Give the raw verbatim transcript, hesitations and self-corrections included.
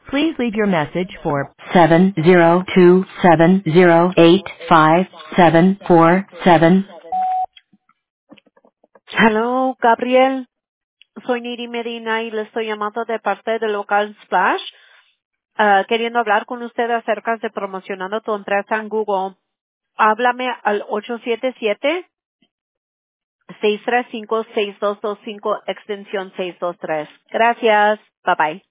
Please leave your message for seven zero two seven zero eight five seven four seven. Hello, Gabriel. Soy Niri Medina y le estoy llamando de parte del local Splash, ah, queriendo hablar con usted acerca de promocionando tu empresa en Google. Háblame al ocho siete siete, seis tres cinco, seis dos dos cinco extensión seis dos tres. Gracias. Bye bye.